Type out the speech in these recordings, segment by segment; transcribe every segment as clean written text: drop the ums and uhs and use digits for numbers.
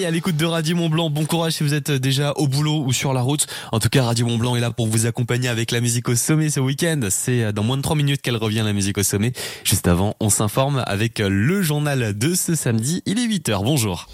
à l'écoute de Radio Mont-Blanc. Bon courage si vous êtes déjà au boulot ou sur la route. En tout cas, Radio Mont-Blanc est là pour vous accompagner avec la musique au sommet ce week-end. C'est dans moins de 3 minutes qu'elle revient, la musique au sommet. Juste avant, on s'informe avec le journal de ce samedi. Il est 8h. Bonjour.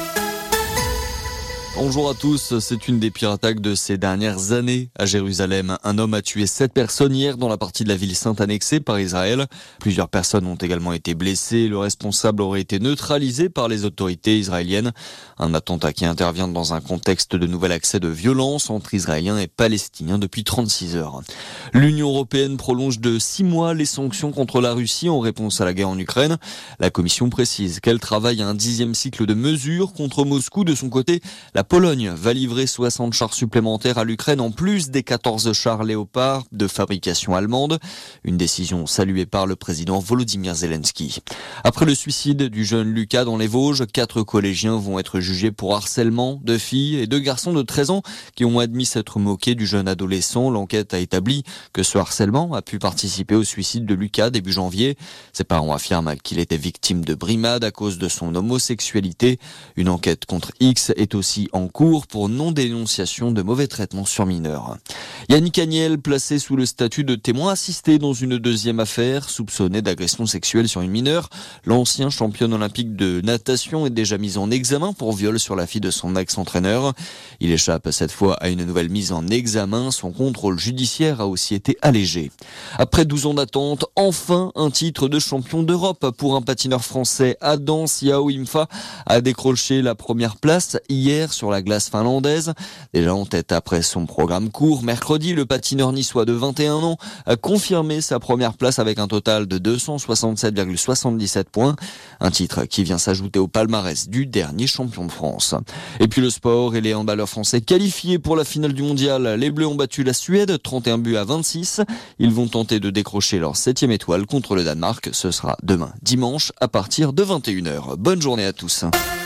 Bonjour à tous, c'est une des pires attaques de ces dernières années à Jérusalem. Un homme a tué 7 personnes hier dans la partie de la ville sainte annexée par Israël. Plusieurs personnes ont également été blessées. Le responsable aurait été neutralisé par les autorités israéliennes. Un attentat qui intervient dans un contexte de nouvel accès de violence entre Israéliens et Palestiniens depuis 36 heures. L'Union européenne prolonge de 6 mois les sanctions contre la Russie en réponse à la guerre en Ukraine. La Commission précise qu'elle travaille à un 10e cycle de mesures contre Moscou. De son côté, la Pologne va livrer 60 chars supplémentaires à l'Ukraine en plus des 14 chars Léopard de fabrication allemande. Une décision saluée par le président Volodymyr Zelensky. Après le suicide du jeune Lucas dans les Vosges, 4 collégiens vont être jugés pour harcèlement de filles et 2 garçons de 13 ans qui ont admis s'être moqués du jeune adolescent. L'enquête a établi que ce harcèlement a pu participer au suicide de Lucas début janvier. Ses parents affirment qu'il était victime de brimades à cause de son homosexualité. Une enquête contre X est aussi en cours pour non-dénonciation de mauvais traitements sur mineurs. Yannick Agnel, placé sous le statut de témoin assisté dans une deuxième affaire, soupçonné d'agression sexuelle sur une mineure. L'ancien championne olympique de natation est déjà mis en examen pour viol sur la fille de son ex-entraîneur. Il échappe cette fois à une nouvelle mise en examen. Son contrôle judiciaire a aussi été allégé. Après 12 ans d'attente, enfin un titre de champion d'Europe pour un patineur français. Adam Siao-Imfa a décroché la première place hier sur la glace finlandaise. Déjà en tête après son programme court, mercredi, le patineur niçois de 21 ans a confirmé sa première place avec un total de 267,77 points. Un titre qui vient s'ajouter au palmarès du dernier champion de France. Et puis le sport et les handballeurs français qualifiés pour la finale du mondial. Les Bleus ont battu la Suède, 31 buts à 26. Ils vont tenter de décrocher leur 7e étoile contre le Danemark. Ce sera demain, dimanche, à partir de 21h. Bonne journée à tous.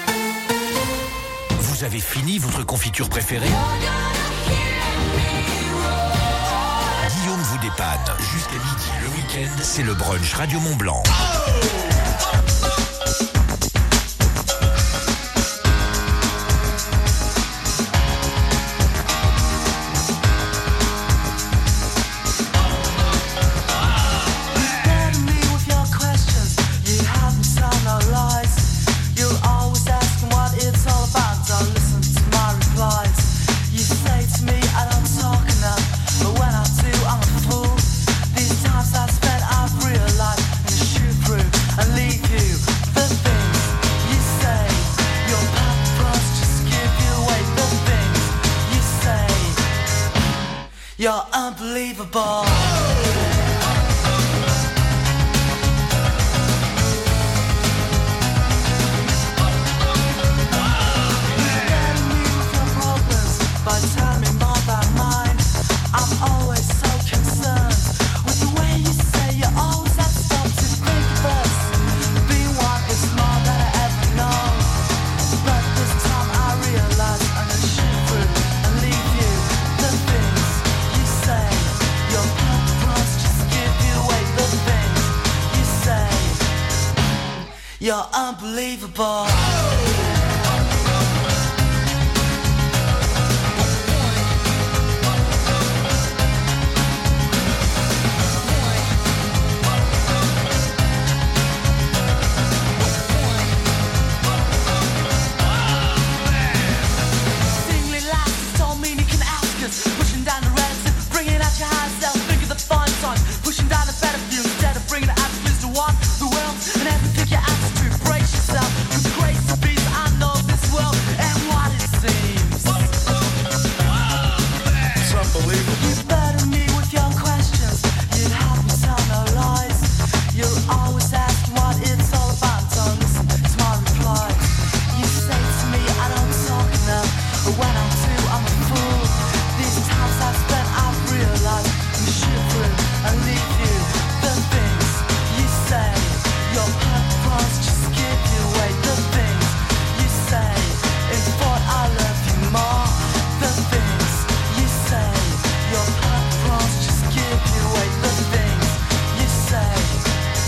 Vous avez fini votre confiture préférée ? Guillaume vous dépanne. Jusqu'à midi le week-end, c'est le brunch Radio Mont-Blanc. You're unbelievable. You're unbelievable.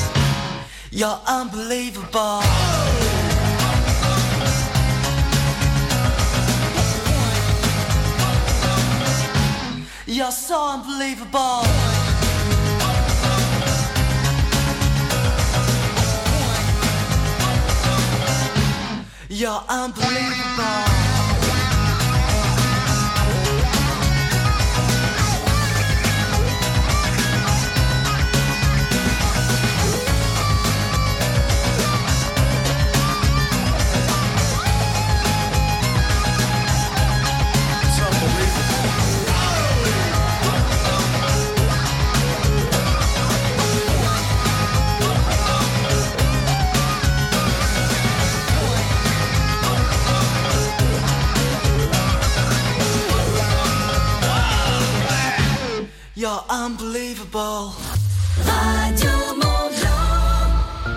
You're unbelievable. You're so unbelievable. You're unbelievable. You're unbelievable. Radio Mont-Blanc.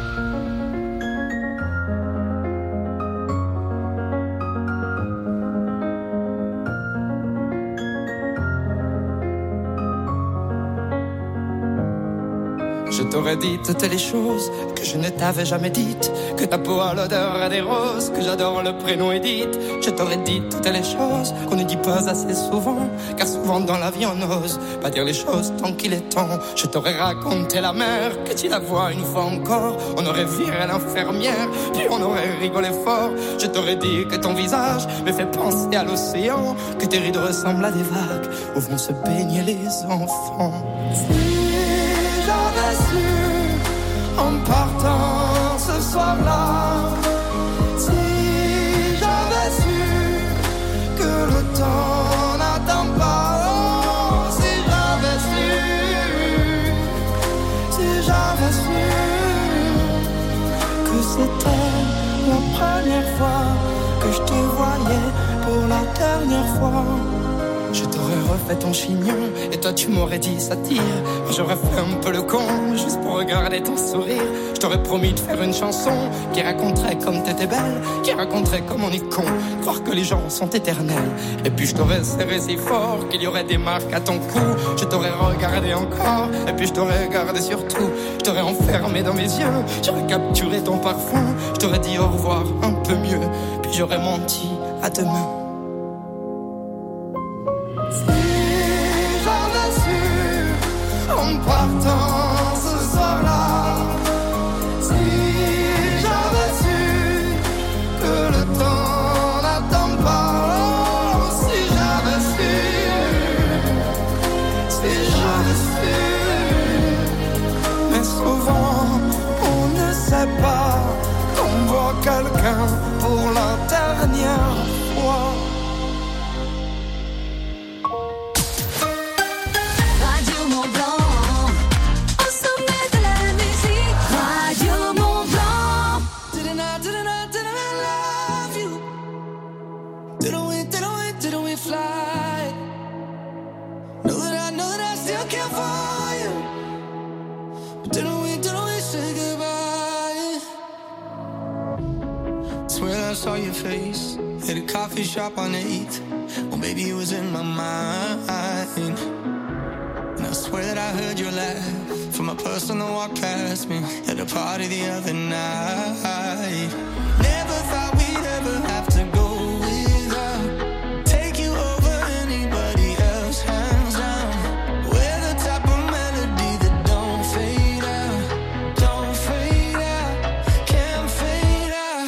Je t'aurais dit toutes les choses que je ne t'avais jamais dites, que ta peau a l'odeur des roses, que j'adore le prénom Edith. Je t'aurais dit toutes les choses qu'on ne dit pas assez souvent, car souvent dans la vie on n'ose pas dire les choses tant qu'il est temps. Je t'aurais raconté la mer, que tu la vois une fois encore. On aurait viré l'infirmière, puis on aurait rigolé fort. Je t'aurais dit que ton visage me fait penser à l'océan, que tes rides ressemblent à des vagues où vont se baigner les enfants. J'avais su, en partant ce soir-là, si j'avais su que le temps n'attend pas, oh, si j'avais su que c'était la première fois que je te voyais pour la dernière fois. Je t'aurais refait ton chignon et toi tu m'aurais dit ça tire. J'aurais fait un peu le con juste pour regarder ton sourire. Je t'aurais promis de faire une chanson qui raconterait comme t'étais belle, qui raconterait comme on est con, croire que les gens sont éternels. Et puis je t'aurais serré si fort qu'il y aurait des marques à ton cou. Je t'aurais regardé encore et puis je t'aurais regardé surtout. Je t'aurais enfermé dans mes yeux, j'aurais capturé ton parfum. Je t'aurais dit au revoir un peu mieux, puis j'aurais menti à demain. En partant ce soir-là, si j'avais su que le temps n'attend pas, oh, si j'avais su, mais souvent on ne sait pas qu'on voit quelqu'un pour la dernière fois. I saw your face at a coffee shop on 8th. Well, baby, it was in my mind. And I swear that I heard your laugh from a person that walked past me at a party the other night. Never thought we'd ever have to go without. Take you over anybody else, hands down. We're the type of melody that don't fade out, don't fade out, can't fade out.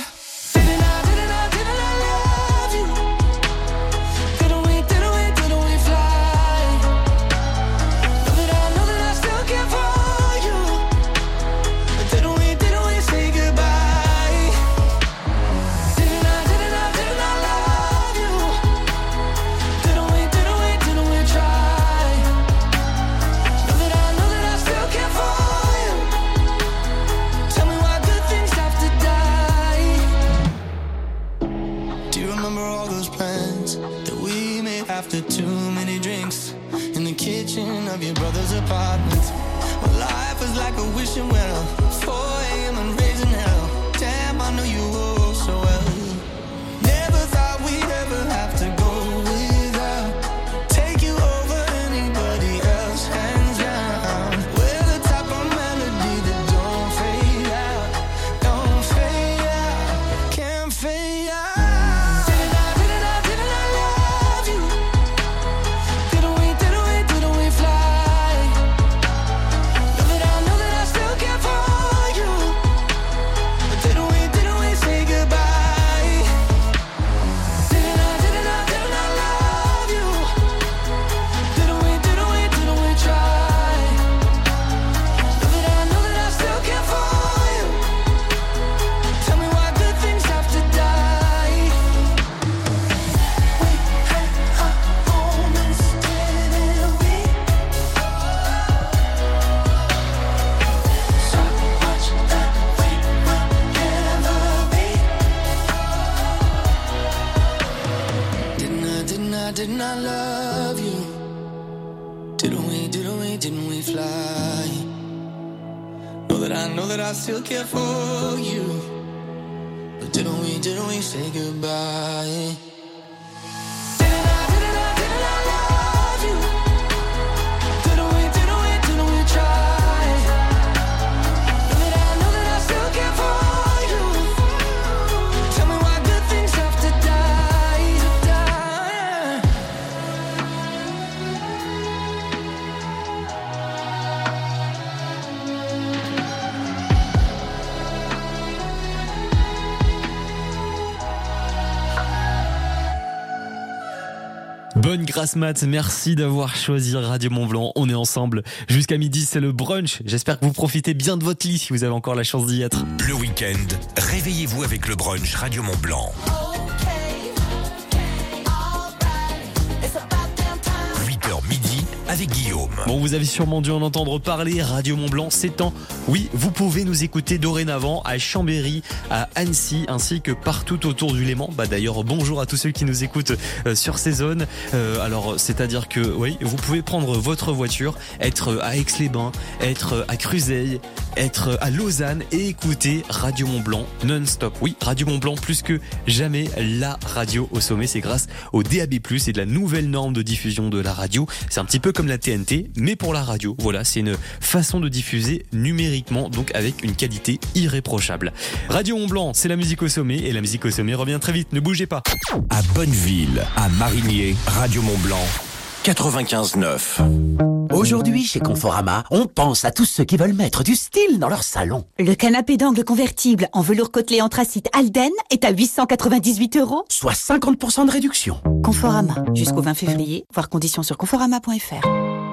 After too many drinks in the kitchen of your brother's apartment. Well, life was like a wishing well, 4 a.m. and raising hell. Damn, I know you all so well. Never thought we'd ever have to go without. Take you over anybody else, hands down. We're the type of melody that don't fade out, don't fade out, can't fade out. Didn't I love you? Didn't we didn't we fly? Know that I still care for you. But didn't we say goodbye? Didn't I love you? Didn't we try? Know that I still care for you. Tell me why good things have to die. Bonne grasse mat, merci d'avoir choisi Radio Mont-Blanc. On est ensemble jusqu'à midi, c'est le brunch. J'espère que vous profitez bien de votre lit si vous avez encore la chance d'y être. Le week-end, réveillez-vous avec le brunch Radio Mont-Blanc. 8h midi avec Guillaume. Bon, vous avez sûrement dû en entendre parler, Radio Mont-Blanc s'étend. Oui, vous pouvez nous écouter dorénavant à Chambéry, à Annecy, ainsi que partout autour du Léman. D'ailleurs, bonjour à tous ceux qui nous écoutent sur ces zones. Alors, c'est-à-dire que, oui, vous pouvez prendre votre voiture, être à Aix-les-Bains, être à Cruzeil, être à Lausanne et écouter Radio Mont-Blanc non-stop. Oui, Radio Mont-Blanc plus que jamais la radio au sommet. C'est grâce au DAB+, et de la nouvelle norme de diffusion de la radio. C'est un petit peu comme la TNT, mais pour la radio. Voilà, c'est une façon de diffuser numériquement, donc avec une qualité irréprochable. Radio Mont-Blanc, c'est la musique au sommet, et la musique au sommet revient très vite, ne bougez pas. À Bonneville, à Marigné, Radio Mont-Blanc, 95.9. Aujourd'hui, chez Conforama, on pense à tous ceux qui veulent mettre du style dans leur salon. Le canapé d'angle convertible en velours côtelé anthracite Alden est à 898 €. Soit 50% de réduction. Conforama, jusqu'au 20 février, voir conditions sur conforama.fr.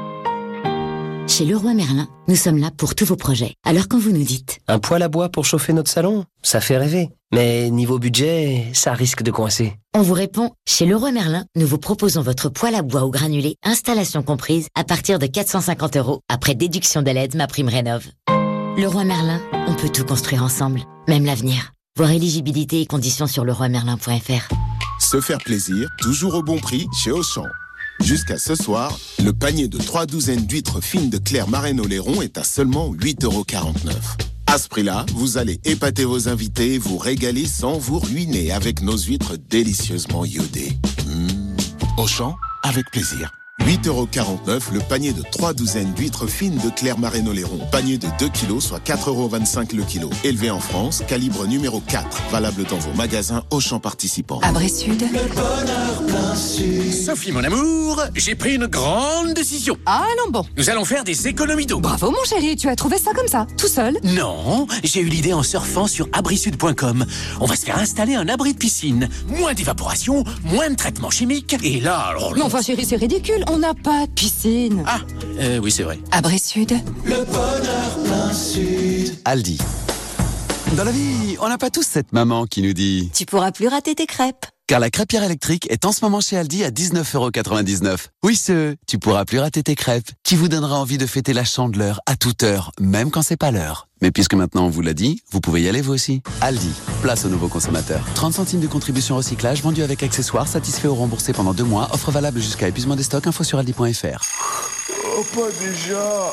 Chez Leroy Merlin, nous sommes là pour tous vos projets. Alors quand vous nous dites un poêle à bois pour chauffer notre salon, ça fait rêver. Mais niveau budget, ça risque de coincer. On vous répond, chez Leroy Merlin, nous vous proposons votre poêle à bois ou granulé, installation comprise, à partir de 450 €, après déduction de l'aide MaPrimeRénov'. Leroy Merlin, on peut tout construire ensemble, même l'avenir. Voir éligibilité et conditions sur leroymerlin.fr. Se faire plaisir, toujours au bon prix chez Auchan. Jusqu'à ce soir, le panier de 3 douzaines d'huîtres fines de Claire Marraine-Oléron est à seulement 8,49 €. À ce prix-là, vous allez épater vos invités et vous régaler sans vous ruiner avec nos huîtres délicieusement iodées. Auchan, avec plaisir. 8,49 € le panier de 3 douzaines d'huîtres fines de Claire Marraine-Oléron. Panier de 2 kg, soit 4,25 € le kilo. Élevé en France, calibre numéro 4. Valable dans vos magasins Auchan participants. Abri Sud. Le bonheur plein sud. Sophie, mon amour, j'ai pris une grande décision. Ah non, bon. Nous allons faire des économies d'eau. Bravo mon chéri, tu as trouvé ça comme ça, tout seul? Non, j'ai eu l'idée en surfant sur abrisud.com. On va se faire installer un abri de piscine. Moins d'évaporation, moins de traitements chimiques. Et là, alors... Non, enfin chéri, c'est ridicule, on n'a pas de piscine. Ah, oui, c'est vrai. Abri Sud. Le bonheur plein sud. Aldi. Dans la vie, on n'a pas tous cette maman qui nous dit Tu pourras plus rater tes crêpes. Car la crêpière électrique est en ce moment chez Aldi à 19,99 €. Oui, tu pourras plus rater tes crêpes, qui vous donnera envie de fêter la Chandeleur à toute heure, même quand c'est pas l'heure. Mais puisque maintenant on vous l'a dit, vous pouvez y aller vous aussi. Aldi, place aux nouveaux consommateurs. 30 centimes de contribution recyclage, vendu avec accessoires, satisfait ou remboursé pendant 2 mois. Offre valable jusqu'à épuisement des stocks, info sur aldi.fr. Oh, pas déjà.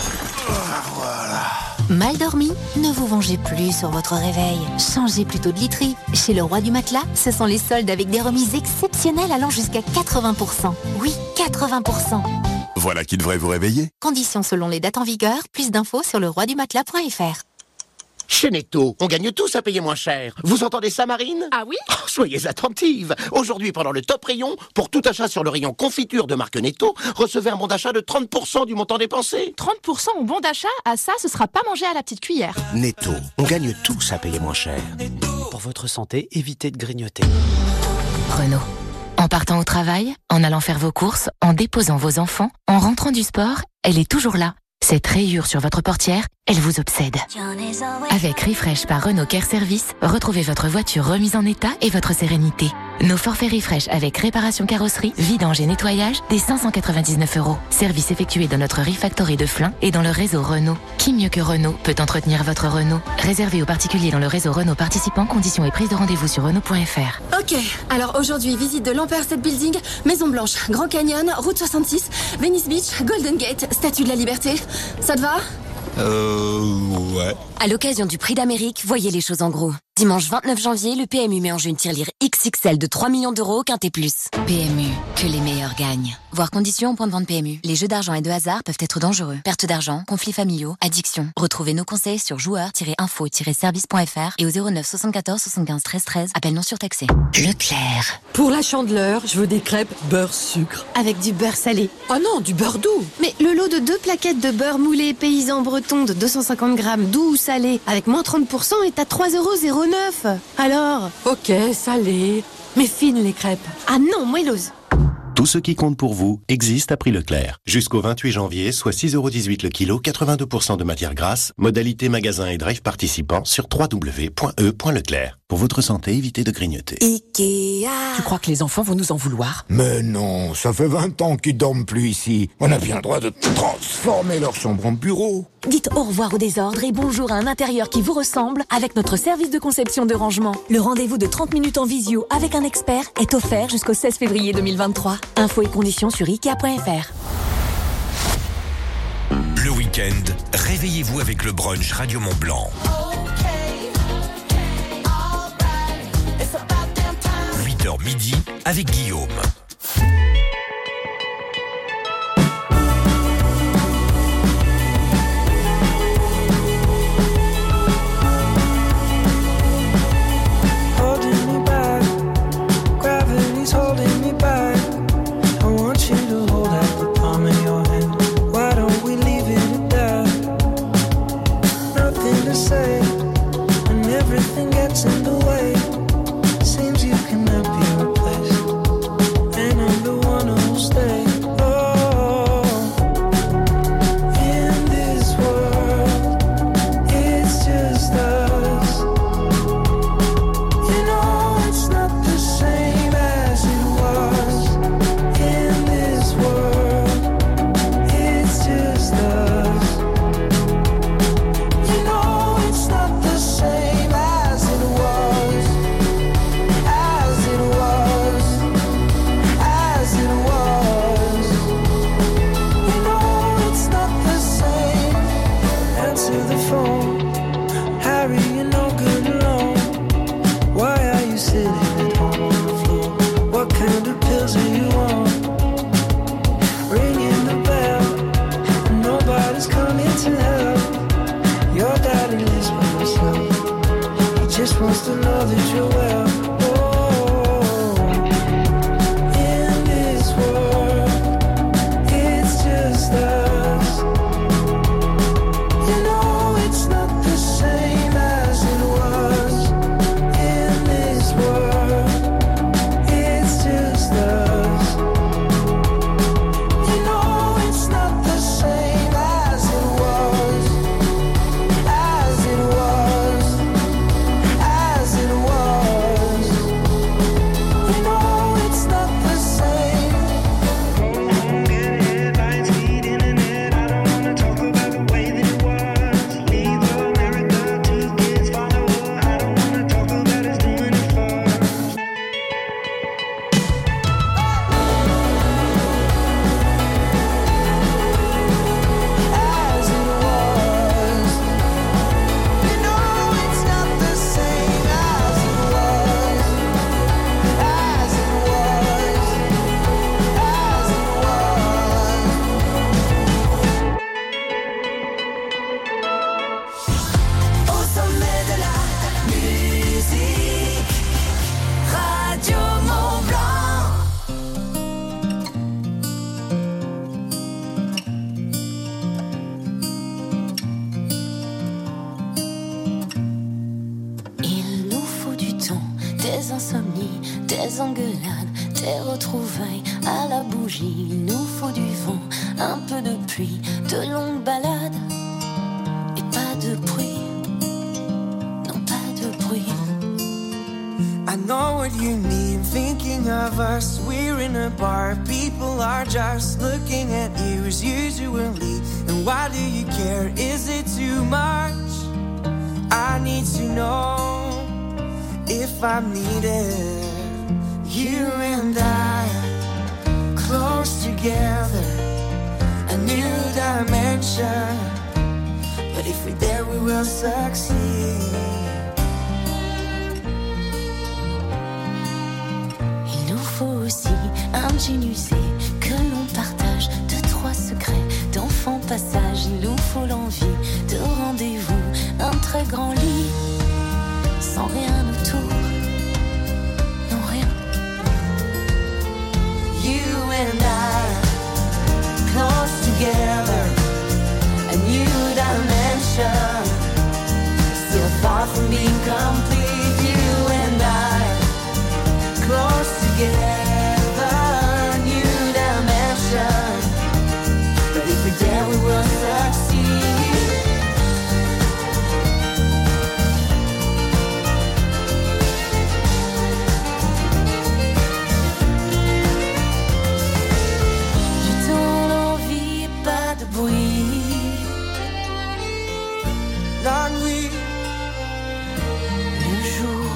Voilà. Mal dormi? Ne vous vengez plus sur votre réveil. Changez plutôt de literie. Chez le Roi du Matelas, ce sont les soldes avec des remises exceptionnelles allant jusqu'à 80%. Oui, 80%. Voilà qui devrait vous réveiller. Conditions selon les dates en vigueur. Plus d'infos sur leroidumatela.fr. Chez Netto, on gagne tous à payer moins cher. Vous entendez ça, Marine? Ah oui? Oh, soyez attentive. Aujourd'hui, pendant le top rayon, pour tout achat sur le rayon confiture de marque Netto, recevez un bon d'achat de 30% du montant dépensé. 30% au bon d'achat? Ah ça, ce sera pas mangé à la petite cuillère. Netto, on gagne tous à payer moins cher. Pour votre santé, évitez de grignoter. Renault. En partant au travail, en allant faire vos courses, en déposant vos enfants, en rentrant du sport, elle est toujours là. Cette rayure sur votre portière, elle vous obsède. Avec Refresh par Renault Care Service, retrouvez votre voiture remise en état et votre sérénité. Nos forfaits Refresh avec réparation carrosserie, vidange et nettoyage, dès 599 €. Service effectué dans notre Refactory de Flins et dans le réseau Renault. Qui mieux que Renault peut entretenir votre Renault? Réservé aux particuliers dans le réseau Renault participant, conditions et prise de rendez-vous sur Renault.fr. Ok, alors aujourd'hui, visite de l'Empire State Building, Maison Blanche, Grand Canyon, Route 66, Venice Beach, Golden Gate, Statue de la Liberté. Ça te va? Ouais. À l'occasion du Prix d'Amérique, voyez les choses en gros. Dimanche 29 janvier, le PMU met en jeu une tirelire XXL de 3 millions d'euros au Quintet Plus. PMU, que les meilleurs gagnent. Voir conditions au point de vente PMU. Les jeux d'argent et de hasard peuvent être dangereux. Perte d'argent, conflits familiaux, addiction. Retrouvez nos conseils sur joueurs-info-service.fr et au 09 74 75 13 13. Appel non surtaxé. Leclerc. Pour la Chandeleur, je veux des crêpes beurre sucre. Avec du beurre salé. Oh non, du beurre doux. Mais le lot de 2 plaquettes de beurre moulé paysan breton de 250 grammes doux ou salé avec moins 30% est à 3,09 €. Alors? Ok, salé. Mais fines les crêpes. Ah non, moelleuse. Tout ce qui compte pour vous existe à prix Leclerc. Jusqu'au 28 janvier, soit 6,18 € le kilo, 82% de matière grasse. Modalité magasin et drive participants sur www.e.leclerc. Pour votre santé, évitez de grignoter. Ikea. Tu crois que les enfants vont nous en vouloir? Mais non, ça fait 20 ans qu'ils dorment plus ici. On a bien le droit de transformer leur chambre en bureau. Dites au revoir au désordre et bonjour à un intérieur qui vous ressemble avec notre service de conception de rangement. Le rendez-vous de 30 minutes en visio avec un expert est offert jusqu'au 16 février 2023. Infos et conditions sur Ikea.fr. Le week-end, réveillez-vous avec le brunch Radio Mont Blanc. 8h midi avec Guillaume. des engueulades, des retrouvailles à la bougie. Il nous faut du vent, un peu de pluie, de longues balades. of us, we're in a bar. People are just looking at you as usually. And why do you care? Is it too much? I need to know if I'm needed. You and I, close together, a new dimension. But if we're there, we will succeed. Il nous faut aussi un jean usé que l'on partage, 2-3 secrets d'enfant passage. Il nous faut l'envie de rendez-vous, un très grand lit, sans rien autour, non rien. You and I, close together, a new dimension, still far from being complete. You and I, close together, new dimension, but if we're there we will succeed. J'ai tant d'envie et pas de bruit. La nuit, le jour,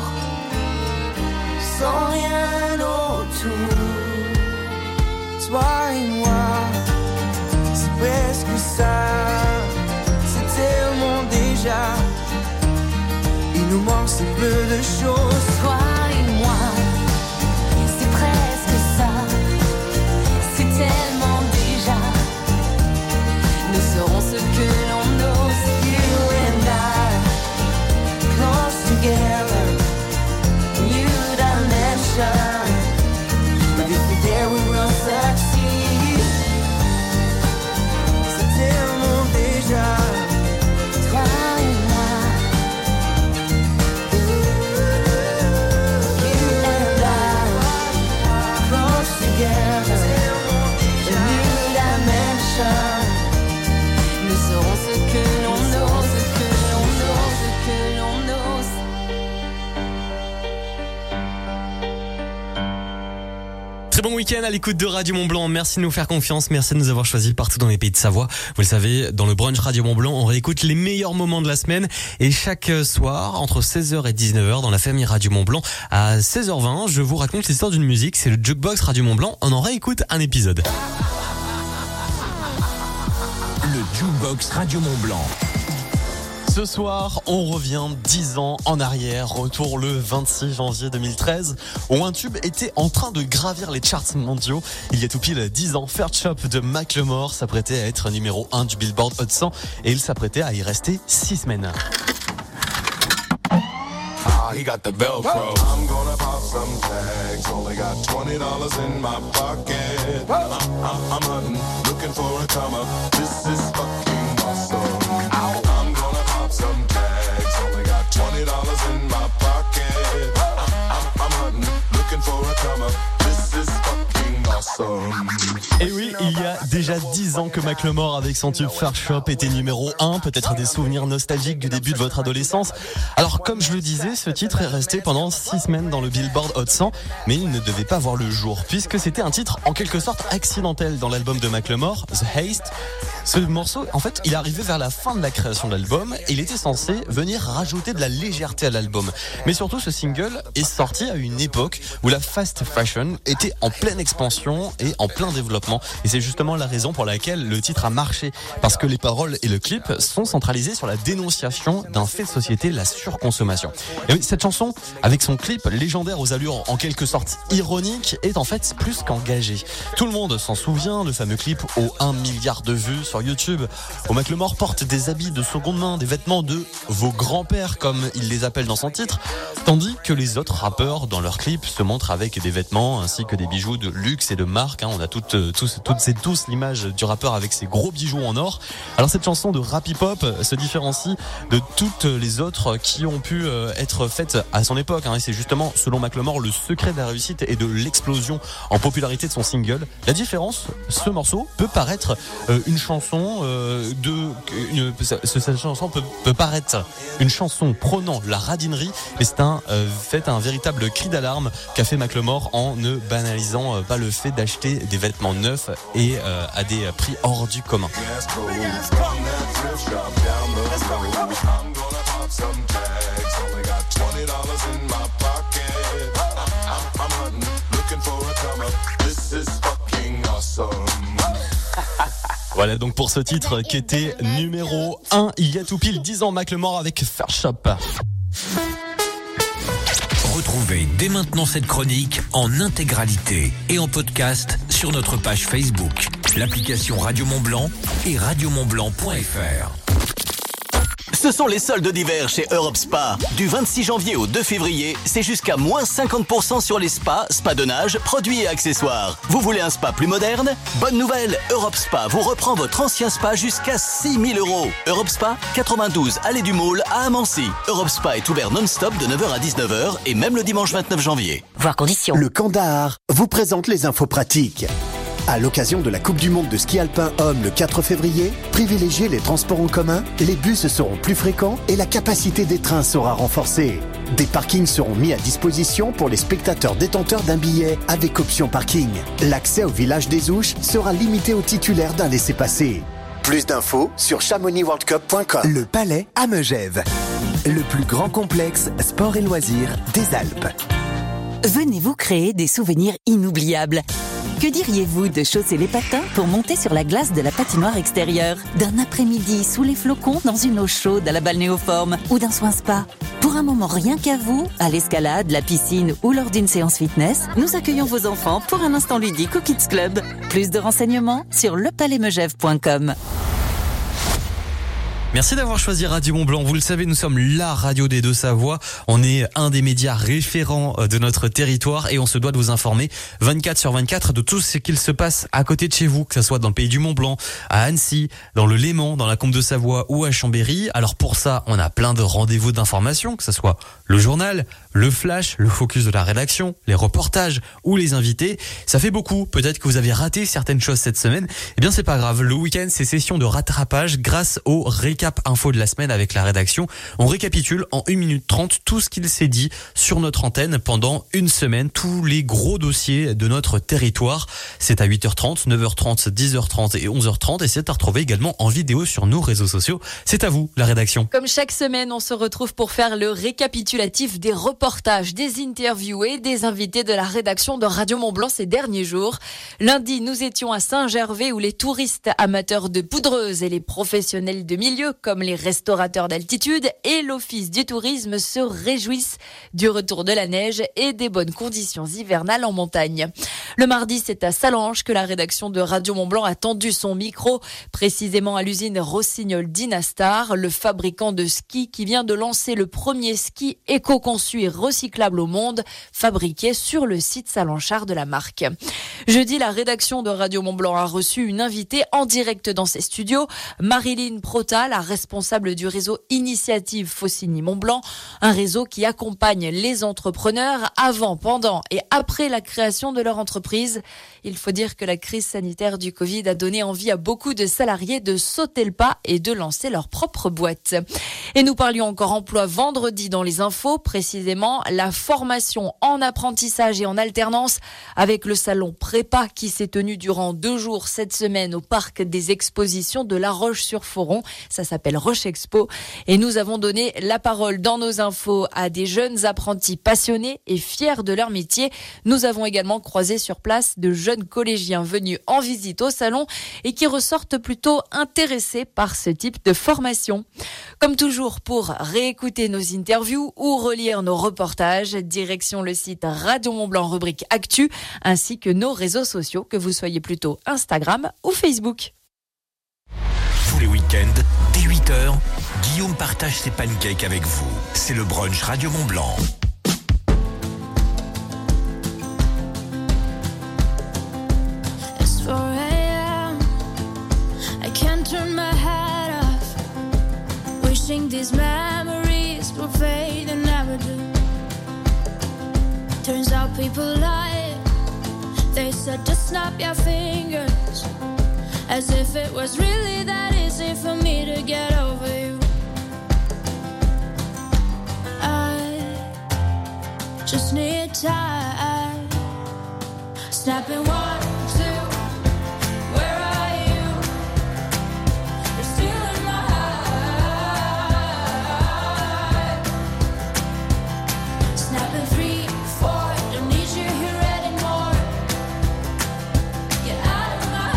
sans rien autour. Toi et moi, c'est presque ça. C'est tellement déjà. Il nous manque si peu de choses. toi et moi, c'est presque ça. C'est tellement déjà. Nous serons ce que l'on ose. You and I, close together, new dimension. But if we're there, we will succeed. C'est tellement déjà. Toi et moi, You and I, close together, a new dimension. nous serons ce que l'on ose, ce que l'on ose, ce que l'on ose. Très bon week-end à l'écoute de Radio Mont-Blanc. Merci de nous faire confiance. Merci de nous avoir choisis partout dans les pays de Savoie. Vous le savez, dans le brunch Radio Mont-Blanc, on réécoute les meilleurs moments de la semaine. Et chaque soir, entre 16h et 19h, dans la famille Radio Mont-Blanc, à 16h20, je vous raconte l'histoire d'une musique. C'est le Jukebox Radio Mont-Blanc. On en réécoute un épisode. Le Jukebox Radio Mont-Blanc. Ce soir, on revient 10 ans en arrière, retour le 26 janvier 2013, où un tube était en train de gravir les charts mondiaux. Il y a tout pile 10 ans, First Shop de Macklemore s'apprêtait à être numéro 1 du Billboard Hot 100 et il s'apprêtait à y rester 6 semaines. He got the Velcro. I'm gonna pop some tags. Only got $20 in my pocket. I'm hunting, looking for a come up. This is fucking awesome. I'm gonna pop some tags. Only got $20 in my pocket. I'm hunting, looking for a come up. This is fucking awesome. Et oui, il y a déjà 10 ans que Macklemore avec son tube First Shop était numéro 1, peut-être des souvenirs nostalgiques du début de votre adolescence. Alors comme je le disais, ce titre est resté pendant 6 semaines dans le Billboard Hot 100, mais il ne devait pas voir le jour, puisque c'était un titre en quelque sorte accidentel dans l'album de Macklemore, The Haste. Ce morceau, en fait, il arrivait vers la fin de la création de l'album et il était censé venir rajouter de la légèreté à l'album. Mais surtout, ce single est sorti à une époque où la fast fashion était en pleine expansion et en plein développement. Et c'est justement la raison pour laquelle le titre a marché. Parce que les paroles et le clip sont centralisés sur la dénonciation d'un fait de société, la surconsommation. Et oui, cette chanson, avec son clip légendaire aux allures en quelque sorte ironiques, est en fait plus qu'engagée. Tout le monde s'en souvient, le fameux clip aux 1 milliard de vues sur YouTube, où Macklemore porte des habits de seconde main, des vêtements de vos grands-pères, comme il les appelle dans son titre, tandis que les autres rappeurs, dans leurs clips, se montrent avec des vêtements ainsi que des bijoux de luxe et de marque. On a tous l'image du rappeur avec ses gros bijoux en or. Alors cette chanson de rap hip-hop se différencie de toutes les autres qui ont pu être faites à son époque. Et c'est justement, selon Macklemore, le secret de la réussite et de l'explosion en popularité de son single. La différence, ce morceau peut paraître une chanson chanson cette chanson peut paraître une chanson prônant la radinerie, mais c'est un véritable cri d'alarme qu'a fait Macklemore en ne banalisant pas le fait d'acheter des vêtements neufs et à des prix hors du commun. Voilà donc pour ce titre qui était numéro 1 il y a tout pile 10 ans, Macklemore avec First Shop. Retrouvez dès maintenant cette chronique en intégralité et en podcast sur notre page Facebook, l'application Radio Mont-Blanc et radiomontblanc.fr. Ce sont les soldes d'hiver chez Europe Spa. Du 26 janvier au 2 février, c'est jusqu'à moins 50% sur les spas de nage, produits et accessoires. Vous voulez un spa plus moderne ? Bonne nouvelle, Europe Spa vous reprend votre ancien spa jusqu'à 6 000 €. Europe Spa, 92 Allée du Môle à Amancy. Europe Spa est ouvert non-stop de 9h à 19h et même le dimanche 29 janvier. Voir conditions. Le Kandahar vous présente les infos pratiques. À l'occasion de la Coupe du Monde de ski alpin homme le 4 février, privilégiez les transports en commun, les bus seront plus fréquents et la capacité des trains sera renforcée. Des parkings seront mis à disposition pour les spectateurs détenteurs d'un billet avec option parking. L'accès au village des Ouches sera limité aux titulaires d'un laissez-passer. Plus d'infos sur chamonixworldcup.com. Le Palais à Megève, le plus grand complexe sport et loisirs des Alpes. Venez vous créer des souvenirs inoubliables. Que diriez-vous de chausser les patins pour monter sur la glace de la patinoire extérieure, d'un après-midi sous les flocons dans une eau chaude à la balnéoforme ou d'un soin spa? Pour un moment rien qu'à vous, à l'escalade, la piscine ou lors d'une séance fitness, nous accueillons vos enfants pour un instant ludique au Kids Club. Plus de renseignements sur lepalaismegève.com. Merci d'avoir choisi Radio Mont-Blanc. Vous le savez, nous sommes la radio des Deux-Savoie. On est un des médias référents de notre territoire et on se doit de vous informer 24/24 de tout ce qu'il se passe à côté de chez vous, que ce soit dans le pays du Mont-Blanc, à Annecy, dans le Léman, dans la Combe de Savoie ou à Chambéry. Alors pour ça, on a plein de rendez-vous d'information, que ce soit le journal, le flash, le focus de la rédaction, les reportages ou les invités. Ça fait beaucoup. Peut-être que vous avez raté certaines choses cette semaine. Eh bien, c'est pas grave. Le week-end, c'est session de rattrapage grâce au récap info de la semaine avec la rédaction. On récapitule en 1 minute 30 tout ce qu'il s'est dit sur notre antenne pendant une semaine, tous les gros dossiers de notre territoire. C'est à 8h30, 9h30, 10h30 et 11h30 et c'est à retrouver également en vidéo sur nos réseaux sociaux. C'est à vous, la rédaction. Comme chaque semaine, on se retrouve pour faire le récapitulatif des reportages, des interviews et des invités de la rédaction de Radio Mont-Blanc ces derniers jours. Lundi, nous étions à Saint-Gervais où les touristes amateurs de poudreuse et les professionnels de milieu comme les restaurateurs d'altitude et l'Office du tourisme se réjouissent du retour de la neige et des bonnes conditions hivernales en montagne. Le mardi, c'est à Salange que la rédaction de Radio Mont-Blanc a tendu son micro, précisément à l'usine Rossignol d'Inastar, le fabricant de ski qui vient de lancer le premier ski éco-conçu et recyclable au monde, fabriqué sur le site Salanchard de la marque. Jeudi, la rédaction de Radio Mont-Blanc a reçu une invitée en direct dans ses studios, Marilyn Prota, la responsable du réseau Initiative Faucigny-Mont-Blanc, un réseau qui accompagne les entrepreneurs avant, pendant et après la création de leur entreprise. Il faut dire que la crise sanitaire du Covid a donné envie à beaucoup de salariés de sauter le pas et de lancer leur propre boîte. Et nous parlions encore emploi vendredi dans les infos, précisément la formation en apprentissage et en alternance avec le salon Prépa qui s'est tenu durant 2 jours cette semaine au parc des expositions de La Roche-sur-Foron. Ça s'appelle Roche Expo et nous avons donné la parole dans nos infos à des jeunes apprentis passionnés et fiers de leur métier. Nous avons également croisé sur place de jeunes collégiens venus en visite au salon et qui ressortent plutôt intéressés par ce type de formation. Comme toujours, pour réécouter nos interviews ou relire nos reportages, direction le site Radio Mont-Blanc rubrique Actu ainsi que nos réseaux sociaux, que vous soyez plutôt Instagram ou Facebook. Tous les week-ends, dès 8h, Guillaume partage ses pancakes avec vous. C'est le brunch Radio Mont-Blanc. It's 4 a.m. I can't turn my head off. Wishing these memories will fade and never do. Turns out people lie. They said just snap your fingers as if it was really that easy for me to get over you. I just need time. Snapping 1, 2. Where are you? You're still in my heart. Snapping 3, 4. Don't need you here anymore. Get out of my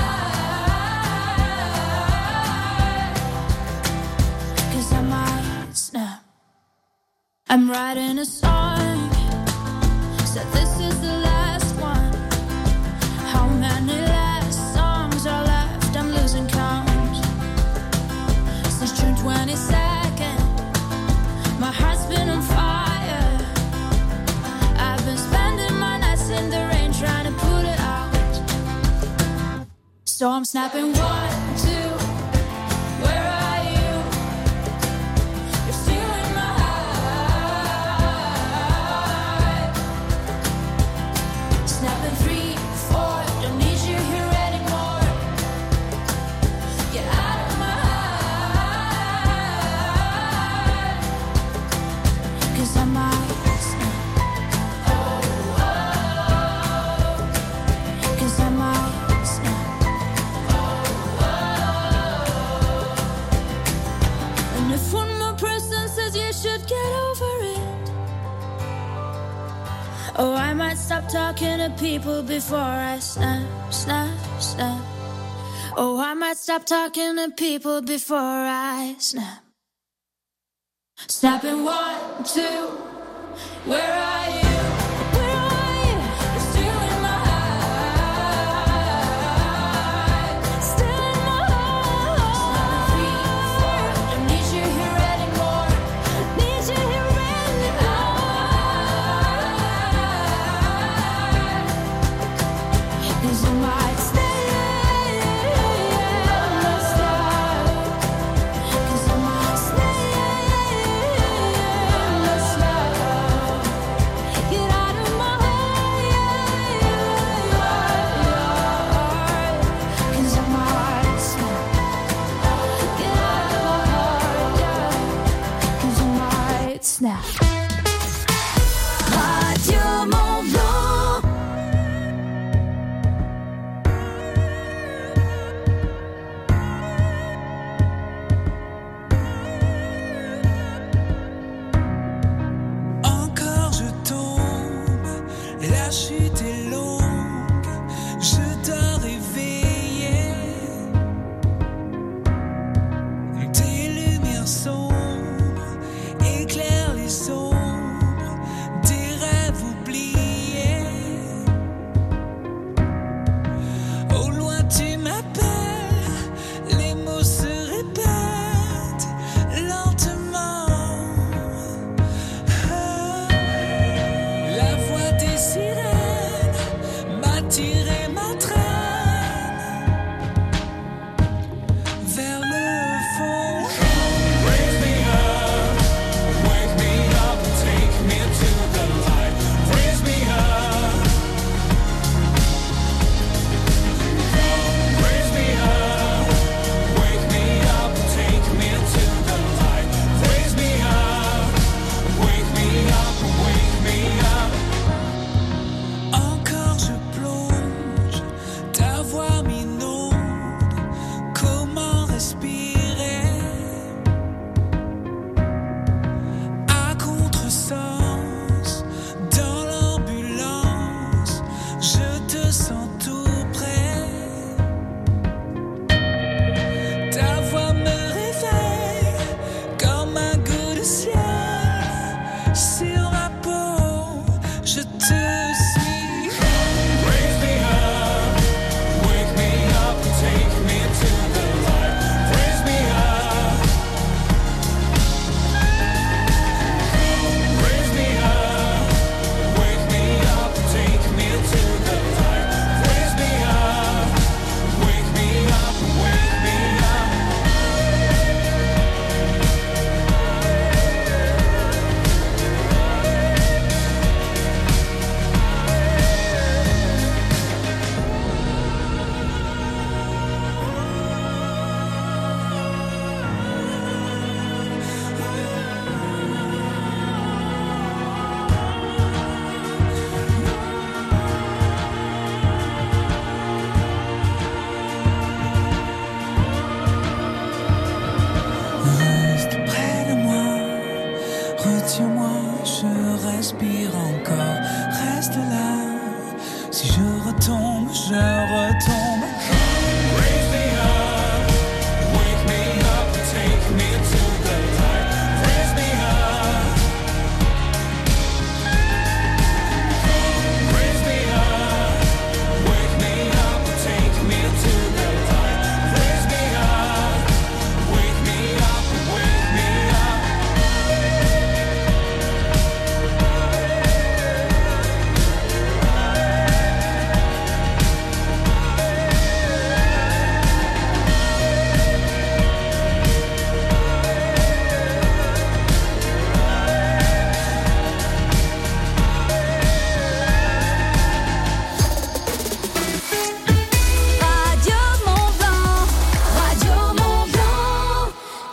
heart. 'Cause I might snap. I'm writing a song. Said this is the last one. How many last songs are left? I'm losing count. Since June 22nd, my heart's been on fire. I've been spending my nights in the rain trying to put it out. So I'm snapping 1, 2. Where are you? You're still in my heart. Snapping 3, 4. Don't need you here anymore. Get out of my heart. 'Cause I might snap. 'Cause I might snap. And if one more person says you should get over it, oh, I might stop talking to people before I snap, snap, snap. Oh, I might stop talking to people before I snap. Snapping 1, 2. Where are you? Where are you? You're still in my heart. Still in my heart. Snapping 3, 4. Don't need you here anymore. Need you here anymore. 'Cause I might stay. Cause I might stay. Get out of my heart. 'Cause I might snap. Get out of my heart, yeah. 'Cause I might snap. Radio Mont Blanc. Encore je tombe, la chute est longue, je dois réveiller. Tes lumières sombres éclairent les ombres.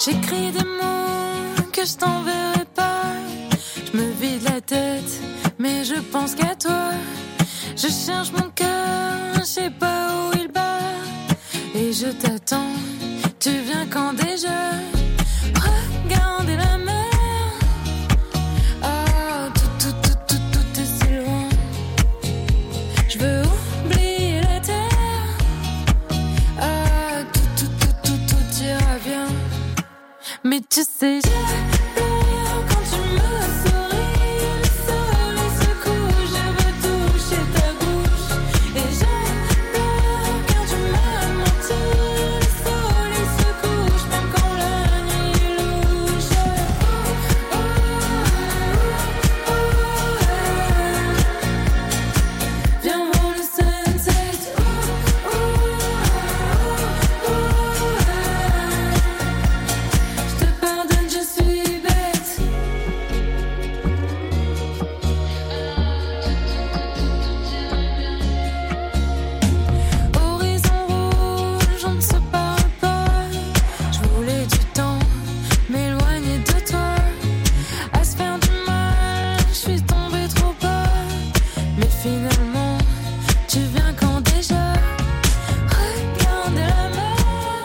J'écris des mots que je t'enverrai pas. Je me vide la tête, mais je pense qu'à toi. Je cherche mon cœur, je sais pas où il bat. Et je t'attends, tu viens quand déjà? Regardez la mer. Ah, tout est si loin. Je veux oublier la terre. Ah, tout ira bien. Mais tu sais, j'ai peur quand tu me souris. Le soleil se couche, je veux toucher ta bouche. Et j'ai peur quand tu m'as menti. Le soleil se couche, même quand la nuit est louche. Viens voir le sunset. Je te pardonne, je suis bête. Horizon rouge, on ne se parle pas. Je voulais du temps, m'éloigner de toi. À se faire du mal, je suis tombée trop bas. Mais finalement, tu viens quand déjà? Regardez la mer.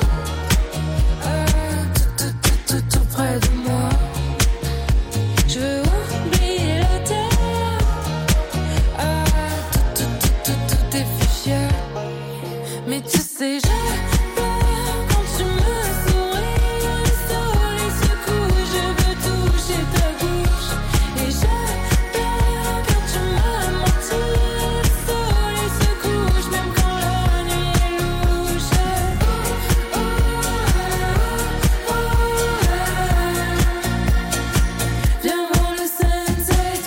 Tout près de moi. Je veux oublier la terre. Ah, tout est fuchsia. Mais tu sais, j'ai peur quand tu me souris. Le soleil se couche, je veux toucher ta bouche. Et j'ai peur quand tu m'as menti. Le soleil se couche, même quand la nuit est louche. Viens voir le sunset.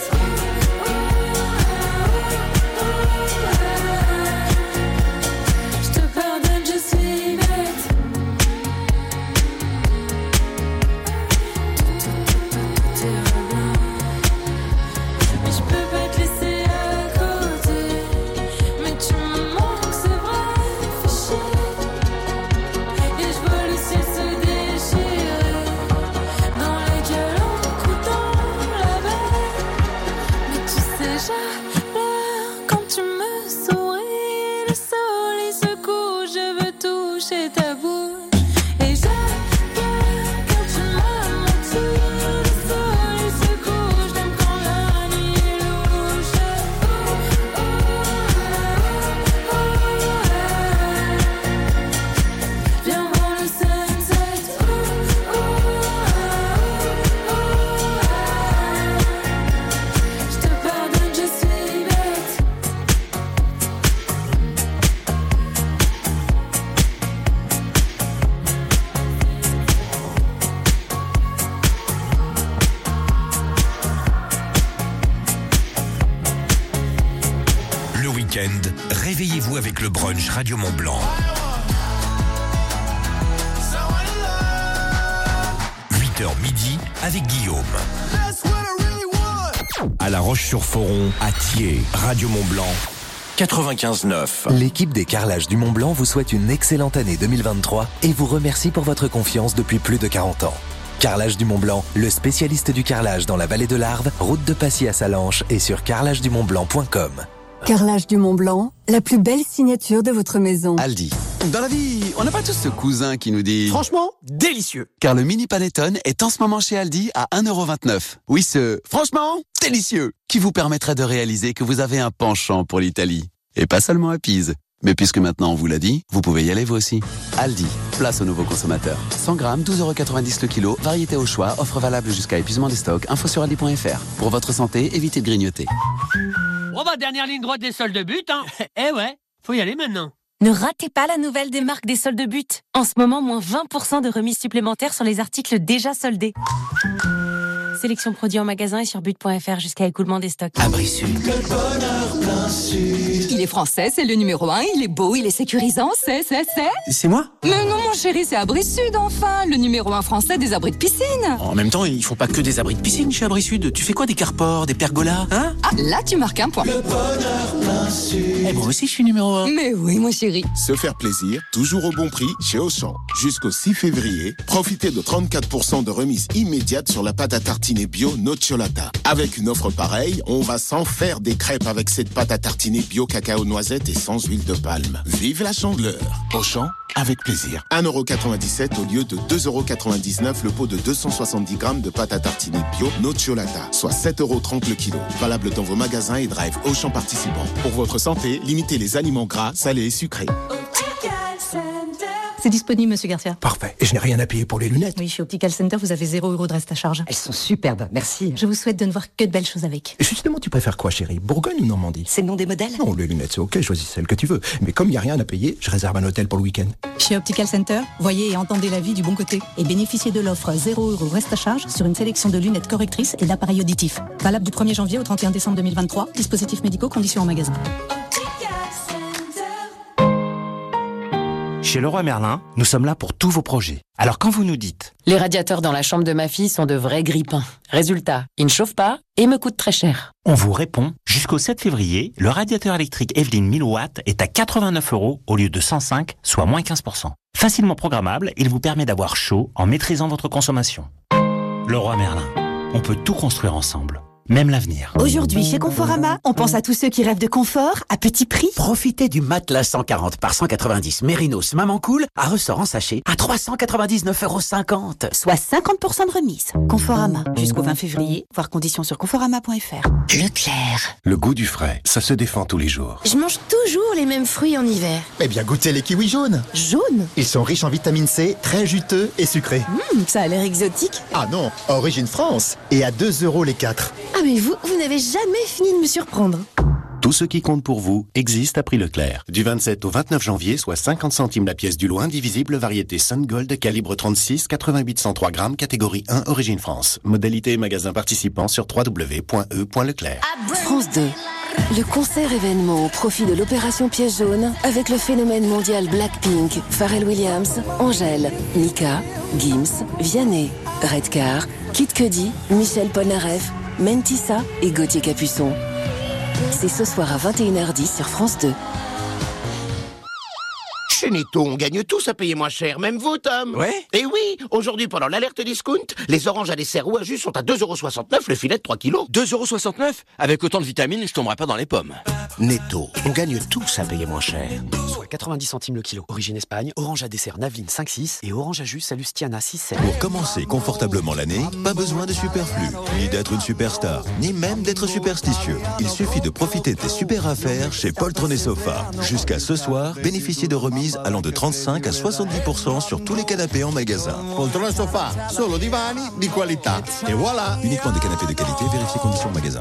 Je te pardonne, je suis bête. Tout ira bien. Mais je peux pas te laisser à côté. Mais tu me manques, c'est vrai, fais chier. Et je vois le ciel se déchirer dans les gueules en coûtant la mer. Mais tu sais, j'ai peur quand tu me souris. Le soleil se couche, je veux toucher ta bouche. Et j'ai peur quand tu m'as menti. Le soleil se couche, même quand la nuit est louche. Viens voir le sunset. Je te pardonne, je suis bête. Le week-end, réveillez-vous avec le brunch Radio Mont Blanc. 8h midi avec Guillaume. À La Roche-sur-Foron, à Thiers, Radio Mont Blanc, 95.9. L'équipe des carrelages du Mont Blanc vous souhaite une excellente année 2023 et vous remercie pour votre confiance depuis plus de 40 ans. Carrelage du Mont Blanc, le spécialiste du carrelage dans la vallée de l'Arve, route de Passy à Salanches et sur carrelagedumontblanc.com. Carrelage du Mont Blanc, la plus belle signature de votre maison. Aldi. Dans la vie, on n'a pas tous ce cousin qui nous dit... Franchement, délicieux. Car le mini panettone est en ce moment chez Aldi à 1,29 €. Oui, ce franchement délicieux qui vous permettra de réaliser que vous avez un penchant pour l'Italie. Et pas seulement à Pise. Mais puisque maintenant on vous l'a dit, vous pouvez y aller vous aussi. Aldi, place aux nouveaux consommateurs. 100 grammes, 12,90 € le kilo, variété au choix, offre valable jusqu'à épuisement des stocks, info sur aldi.fr. Pour votre santé, évitez de grignoter. Bon bah, dernière ligne droite des soldes de but, hein. Eh ouais, faut y aller maintenant. Ne ratez pas la nouvelle des marques des soldes de but. En ce moment, moins 20% de remise supplémentaire sur les articles déjà soldés. Sélection produit en magasin et sur but.fr jusqu'à écoulement des stocks. Abri Sud. Que le bonheur plein sud. Il est français, c'est le numéro 1, il est beau, il est sécurisant, C'est moi? Mais non, mon chéri, c'est Abri Sud, enfin, le numéro 1 français des abris de piscine. En même temps, ils font pas que des abris de piscine chez Abri Sud. Tu fais quoi, des carports, des pergolas, hein? Ah, là, tu marques un point. Le bonheur plein sud. Eh, moi aussi, je suis numéro 1. Mais oui, mon chéri. Se faire plaisir, toujours au bon prix chez Auchan. Jusqu'au 6 février, profitez de 34% de remise immédiate sur la pâte à tartiner bio Nocciolata. Avec une offre pareille, on va s'en faire des crêpes avec cette pâte à tartiner bio cacao noisette et sans huile de palme. Vive la Chandeleur. Auchan, avec plaisir. 1,97€ au lieu de 2,99€ le pot de 270 grammes de pâte à tartiner bio Nocciolata, soit 7,30€ le kilo. Valable dans vos magasins et drive Auchan participants. Pour votre santé, limitez les aliments gras, salés et sucrés. C'est disponible, monsieur Garcia. Parfait. Et je n'ai rien à payer pour les lunettes. Oui, chez Optical Center, vous avez 0€ de reste à charge. Elles sont superbes, merci. Je vous souhaite de ne voir que de belles choses avec. Et justement, tu préfères quoi, chérie? Bourgogne ou Normandie? C'est le nom des modèles? Non, les lunettes, c'est ok, choisis celle que tu veux. Mais comme il n'y a rien à payer, je réserve un hôtel pour le week-end. Chez Optical Center, voyez et entendez la vie du bon côté. Et bénéficiez de l'offre 0€ reste à charge sur une sélection de lunettes correctrices et d'appareils auditifs. Valable du 1er janvier au 31 décembre 2023. Dispositifs médicaux, conditions en magasin. Chez Leroy Merlin, nous sommes là pour tous vos projets. Alors quand vous nous dites les radiateurs dans la chambre de ma fille sont de vrais grippins. Résultat, ils ne chauffent pas et me coûtent très cher. On vous répond, jusqu'au 7 février, le radiateur électrique Evelyn 1000 watts est à 89€ au lieu de 105, soit moins 15%. Facilement programmable, il vous permet d'avoir chaud en maîtrisant votre consommation. Leroy Merlin, on peut tout construire ensemble. Même l'avenir. Aujourd'hui, chez Conforama, on pense à tous ceux qui rêvent de confort à petit prix. Profitez du matelas 140 par 190 Mérinos Maman Cool à ressort en sachet à 399,50€. Soit 50% de remise. Conforama, jusqu'au 20 février, voir conditions sur conforama.fr. Leclerc. Le goût du frais, ça se défend tous les jours. Je mange toujours les mêmes fruits en hiver. Eh bien, goûtez les kiwis jaunes. Jaunes? Ils sont riches en vitamine C, très juteux et sucrés. Ça a l'air exotique. Ah non, origine France. Et à 2€ les 4. Ah mais vous n'avez jamais fini de me surprendre. Tout ce qui compte pour vous existe à prix Leclerc. Du 27 au 29 janvier, soit 50 centimes la pièce du lot indivisible, variété Sun Gold, calibre 36, 88 103 grammes, catégorie 1, origine France. Modalité et magasin participant sur www.e.leclerc. France 2. Le concert événement au profit de l'opération Pièce Jaune avec le phénomène mondial Blackpink, Pharrell Williams, Angèle, Mika, Gims, Vianney, Redcar, Kid Cudi, Michel Polnareff, Mentissa et Gauthier Capuçon. C'est ce soir à 21h10 sur France 2. Chez Netto, on gagne tous à payer moins cher, même vous, Tom. Ouais. Et oui, aujourd'hui, pendant l'alerte discount, les oranges à dessert ou à jus sont à 2,69€ le filet de 3 kilos. 2,69€? Avec autant de vitamines, je tomberai pas dans les pommes. Netto, on gagne tous à payer moins cher. Soit 90 centimes le kilo. Origine Espagne, orange à dessert Navline 5,6 et orange à jus Salustiana 6,7. Pour commencer confortablement l'année, pas besoin de superflu, ni d'être une superstar, ni même d'être superstitieux. Il suffit de profiter des super affaires chez Poltron et Sofa. Jusqu'à ce soir, bénéficiez de remises allant de 35 à 70% sur tous les canapés en magasin. Poltrone Sofa, solo divani di qualità. Et voilà. Uniquement des canapés de qualité, vérifiez conditions en magasin.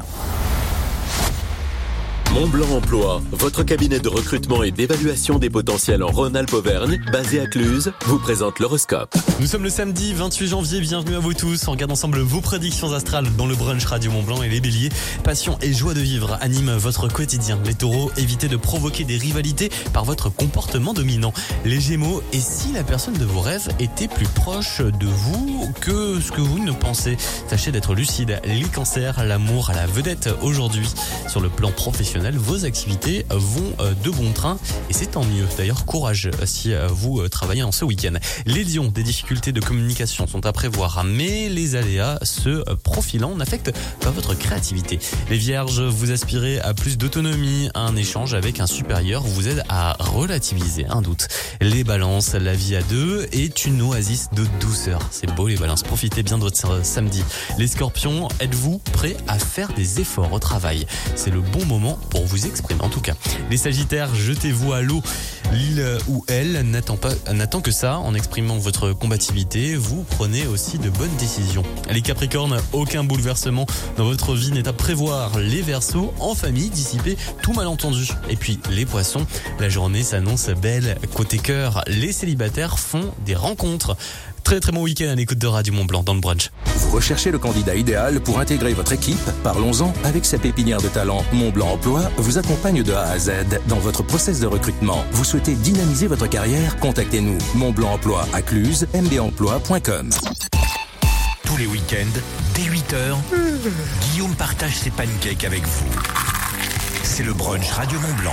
Montblanc Emploi, votre cabinet de recrutement et d'évaluation des potentiels en Rhône-Alpes-Auvergne, basé à Cluses, vous présente l'horoscope. Nous sommes le samedi 28 janvier, bienvenue à vous tous. On regarde ensemble vos prédictions astrales dans le brunch Radio Mont-Blanc et les béliers. Passion et joie de vivre animent votre quotidien. Les taureaux, évitez de provoquer des rivalités par votre comportement dominant. Les gémeaux, et si la personne de vos rêves était plus proche de vous que ce que vous ne pensez? Tâchez d'être lucide. Les cancers, l'amour à la vedette aujourd'hui. Sur le plan professionnel, vos activités vont de bon train et c'est tant mieux. D'ailleurs, courage si vous travaillez en ce week-end. Les lions, des difficultés de communication sont à prévoir, mais les aléas se profilant n'affectent pas votre créativité. Les vierges, vous aspirez à plus d'autonomie. Un échange avec un supérieur vous aide à relativiser un doute. Les balances, la vie à deux est une oasis de douceur. C'est beau les balances, profitez bien de votre samedi. Les scorpions, êtes-vous prêts à faire des efforts au travail? C'est le bon moment pour vous exprimer en tout cas. Les sagittaires, jetez-vous à l'eau. Il ou elle n'attend que ça. En exprimant votre combativité, vous prenez aussi de bonnes décisions. Les capricornes, aucun bouleversement dans votre vie n'est à prévoir. Les verseaux, en famille, dissipez tout malentendu. Et puis les poissons, la journée s'annonce belle côté cœur. Les célibataires font des rencontres. Très très bon week-end à l'écoute de Radio Mont-Blanc dans le brunch. Vous recherchez le candidat idéal pour intégrer votre équipe? Parlons-en. Avec sa pépinière de talent, Mont-Blanc Emploi vous accompagne de A à Z dans votre process de recrutement. Vous souhaitez dynamiser votre carrière? Contactez-nous. Mont-Blanc Emploi à Cluse, mdemploi.com. Tous les week-ends, dès 8h, Guillaume partage ses pancakes avec vous. C'est le brunch Radio Mont-Blanc.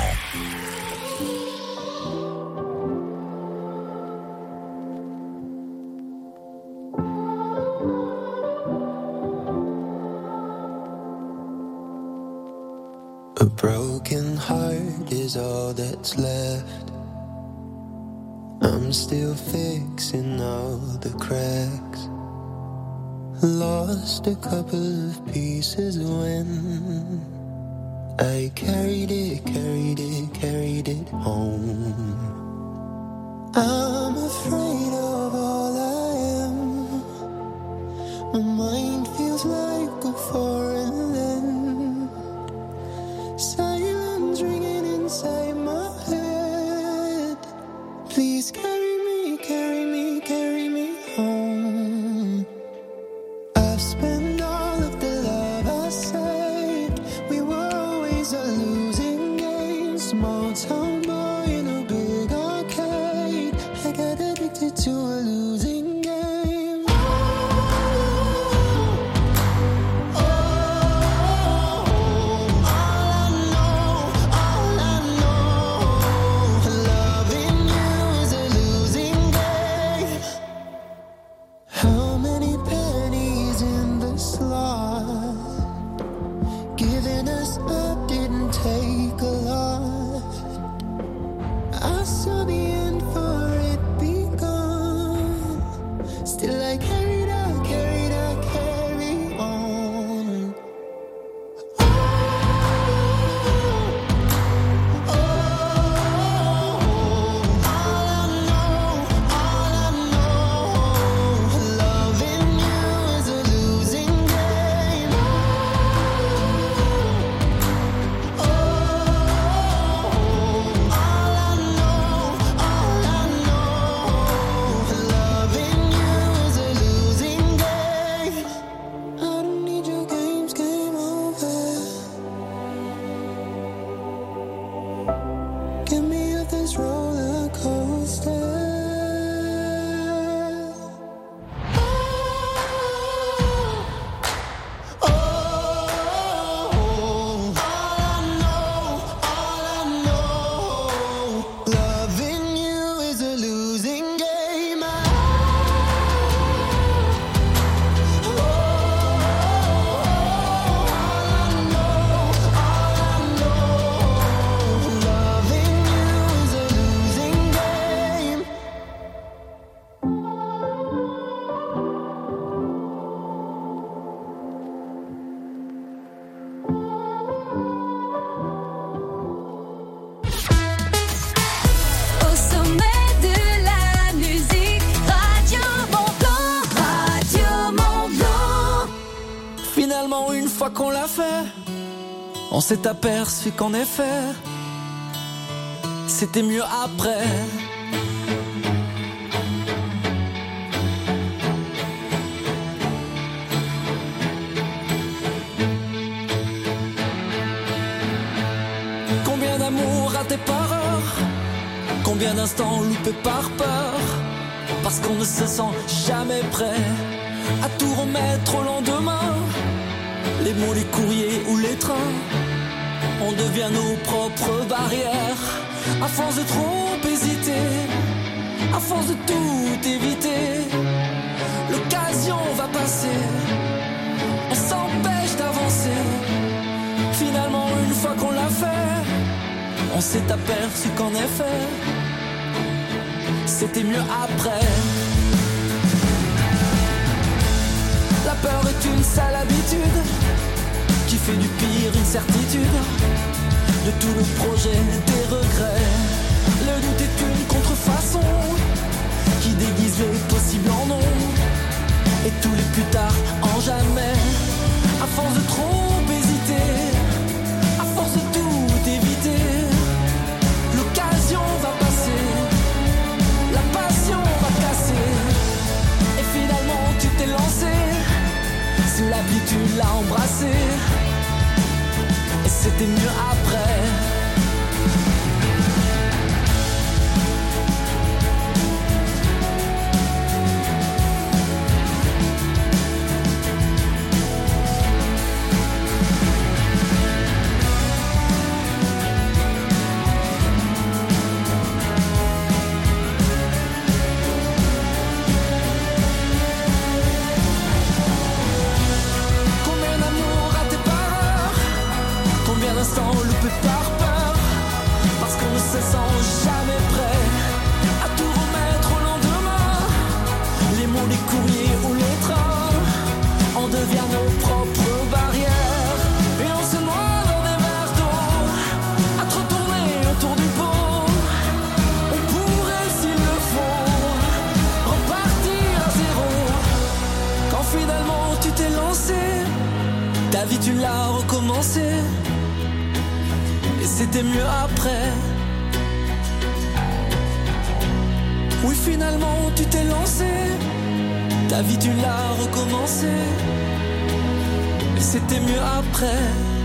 A broken heart is all that's left. I'm still fixing all the cracks. Lost a couple of pieces when I carried it home. I'm afraid of all I am. My mind feels like a foreign land. Silence ringing inside my head. Please carry me home. I've spent all of the love I saved. We were always a losing game. Small town boy in a big arcade. I got addicted to a losing game. How many pennies in the slot? Giving us up didn't take a lot. I saw the end for it begun. Still I carried on. Get me off this roller coaster. Loving you is a losing game. Au sommet de la musique, Radio Mont-Blanc, Radio Mont-Blanc. Finalement, une fois qu'on l'a fait, on s'est aperçu qu'en effet, c'était mieux après. Combien d'amour raté par heure, combien d'instants loupés par peur, parce qu'on ne se sent jamais prêt à tout remettre au lendemain. Les mots, les courriers ou les trains, on devient nos propres barrières. À force de trop hésiter, à force de tout éviter, l'occasion va passer, on s'empêche d'avancer. Finalement, une fois qu'on l'a fait, on s'est aperçu qu'en effet, c'était mieux après. La peur est une sale habitude qui fait du pire une certitude. De tous nos projets, des regrets. Le doute est une contrefaçon qui déguise le possible en non. Et tous les plus tard en jamais. À force de trop hésiter, à force de tout éviter, l'occasion va passer, la passion va casser. tu l'as embrassé. Et c'était mieux après. Loupé par peur, parce qu'on ne se sent jamais prêt à tout remettre au lendemain. Les mots, les courriers ou les trains en deviennent nos propres barrières. Et on se noie dans des verres d'eau, à trop tourner autour du pot. On pourrait, s'il le faut, repartir à zéro. Quand finalement tu t'es lancé, ta vie tu l'as recommencé. Et c'était mieux après. Oui, finalement, tu t'es lancé. Ta vie, tu l'as recommencé. Et c'était mieux après.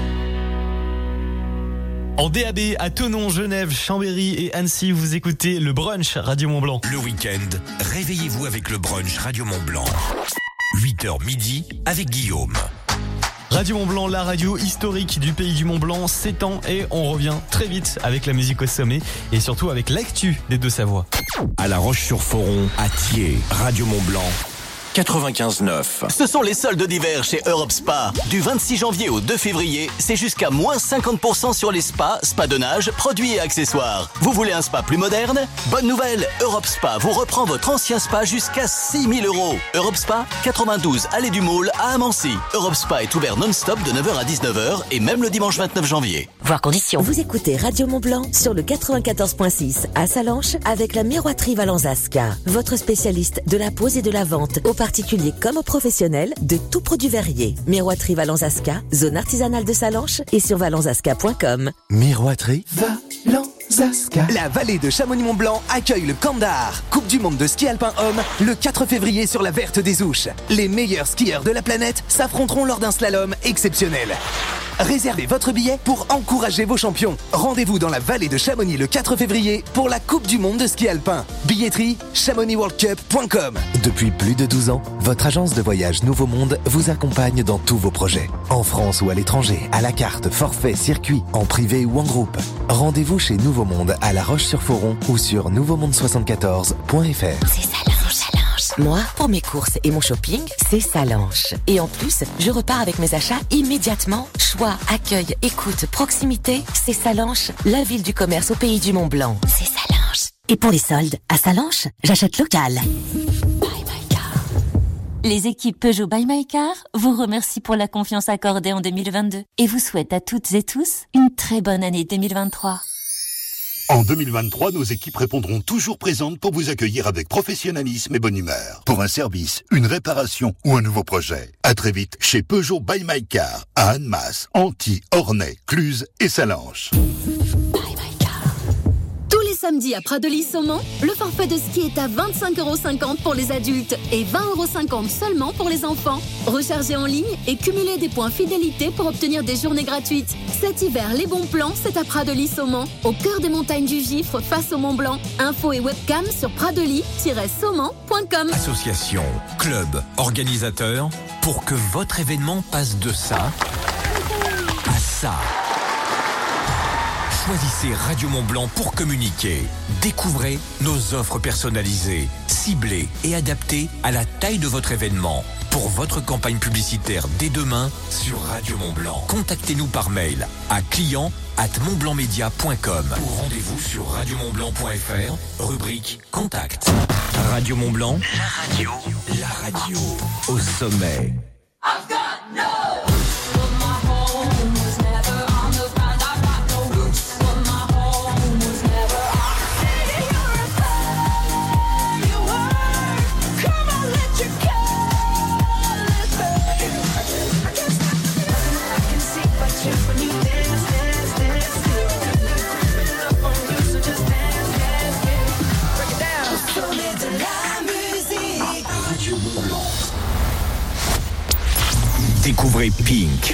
En DAB à Thonon, Genève, Chambéry et Annecy, vous écoutez le brunch Radio Mont-Blanc. Le week-end, réveillez-vous avec le brunch Radio Mont-Blanc. 8h midi avec Guillaume. Radio Mont-Blanc, la radio historique du pays du Mont-Blanc, s'étend et on revient très vite avec la musique au sommet et surtout avec l'actu des Deux-Savoie. À La Roche-sur-Foron, à Thiers, Radio Mont-Blanc. 95.9. Ce sont les soldes d'hiver chez Europe Spa. Du 26 janvier au 2 février, c'est jusqu'à moins 50% sur les spas, spas de nage, produits et accessoires. Vous voulez un spa plus moderne ? Bonne nouvelle, Europe Spa vous reprend votre ancien spa jusqu'à 6 000 €. Europe Spa, 92 Allée du Môle à Amancy. Europe Spa est ouvert non-stop de 9h à 19h et même le dimanche 29 janvier. Voir conditions. Vous écoutez Radio Mont-Blanc sur le 94.6 à Salanches avec la Miroiterie Valenzaska. Votre spécialiste de la pose et de la vente aux particuliers comme aux professionnels de tout produit verrier. Miroiterie Valenzaska, zone artisanale de Salanches et sur valenzaska.com. Miroiterie Valenzaska. La vallée de Chamonix-Mont-Blanc accueille le Kandahar, Coupe du monde de ski alpin homme, le 4 février sur la Verte des Ouches. Les meilleurs skieurs de la planète s'affronteront lors d'un slalom exceptionnel. Réservez votre billet pour encourager vos champions. Rendez-vous dans la vallée de Chamonix le 4 février pour la Coupe du monde de ski alpin. Billetterie chamonixworldcup.com. Depuis plus de 12 ans, votre agence de voyage Nouveau Monde vous accompagne dans tous vos projets. En France ou à l'étranger, à la carte, forfait, circuit, en privé ou en groupe. Rendez-vous chez Nouveau Monde à La Roche-sur-Foron ou sur nouveaumonde74.fr. C'est Salanches. Moi, pour mes courses et mon shopping, c'est Salanches. Et en plus, je repars avec mes achats immédiatement. Choix, accueil, écoute, proximité, c'est Salanches, la ville du commerce au pays du Mont-Blanc. C'est Salanches. Et pour les soldes, à Salanches, j'achète local. Les équipes Peugeot by My Car vous remercient pour la confiance accordée en 2022 et vous souhaitent à toutes et tous une très bonne année 2023. En 2023, nos équipes répondront toujours présentes pour vous accueillir avec professionnalisme et bonne humeur. Pour un service, une réparation ou un nouveau projet. À très vite chez Peugeot by My Car, à Annemasse, Antilles, Ornay, Cluses et Salanches. Tous les samedis à Pradely-Saumont, le forfait de ski est à 25,50 € pour les adultes et 20,50 € seulement pour les enfants. Rechargez en ligne et cumulez des points fidélité pour obtenir des journées gratuites. Cet hiver, les bons plans, c'est à Pradely-Saumont, au cœur des montagnes du Gifre, face au Mont Blanc. Info et webcam sur pradely-saumont.com. Association, club, organisateur, pour que votre événement passe de ça à ça. Choisissez Radio Mont-Blanc pour communiquer. Découvrez nos offres personnalisées, ciblées et adaptées à la taille de votre événement. Pour votre campagne publicitaire dès demain sur Radio Mont-Blanc. Contactez-nous par mail à client@montblancmedia.com ou rendez-vous sur radiomontblanc.fr, rubrique Contact. Radio Mont-Blanc, la radio au sommet. I've got no Découvrez Pink.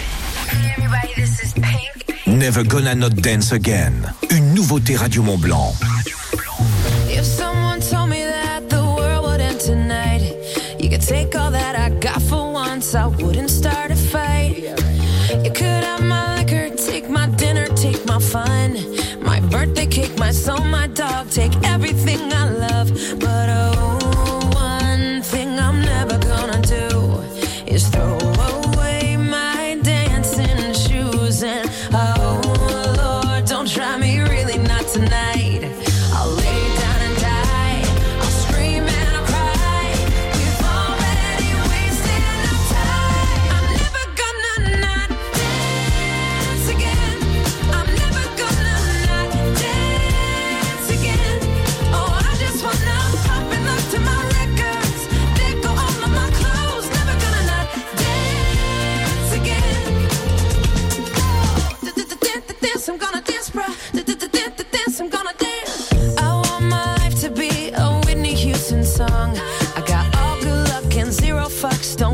Never Gonna Not Dance Again. Une nouveauté Radio Mont Blanc. If someone told me that the world would end tonight, you could take all that I got for once, I wouldn't start a fight. You could have my liquor, take my dinner, take my fun, my birthday cake, my soul, my dog, take everything I love. But oh, one thing I'm never gonna do is throw away my dancing shoes. And oh Lord, don't try me, really not tonight. I'll lay down and die, I'll scream and I'll cry. We've already wasted enough time. I'm never gonna not dance again. I'm never gonna not dance again. Oh, I just wanna pop and look to my records, let go all of my clothes. Never gonna not dance again. Dance, I'm gonna dance, bruh. Dance, I'm gonna dance. I want my life to be a Whitney Houston song. I got all good luck and zero fucks. Don't